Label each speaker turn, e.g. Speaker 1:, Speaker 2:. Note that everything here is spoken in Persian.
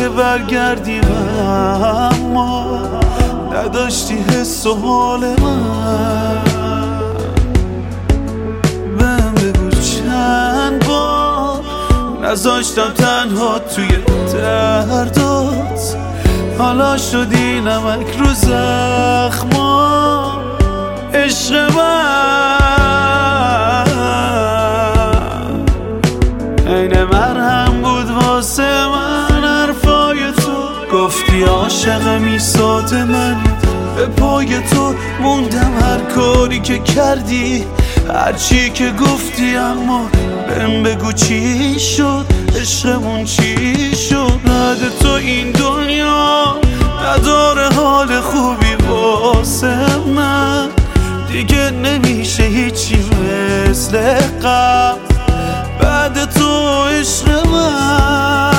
Speaker 1: که برگردیم اما نداشتی حس و حال من. بهم بگو چند بار نذاشتم تنها توی دردات، حالا شدی نمک رو زخما. عشق من عین مرهم بود واسه من. حرفای تو گفتی عاشق میثاق من، به پای تو موندم هر کاری که کردی، هر چی که گفتی. اما بهم بگو چی شد، عشقمون چی شد؟ بعد تو این دنیا نداره حال خوبی واسه من، دیگه نمیشه هیچی مثل قبل بعد تو عشق من.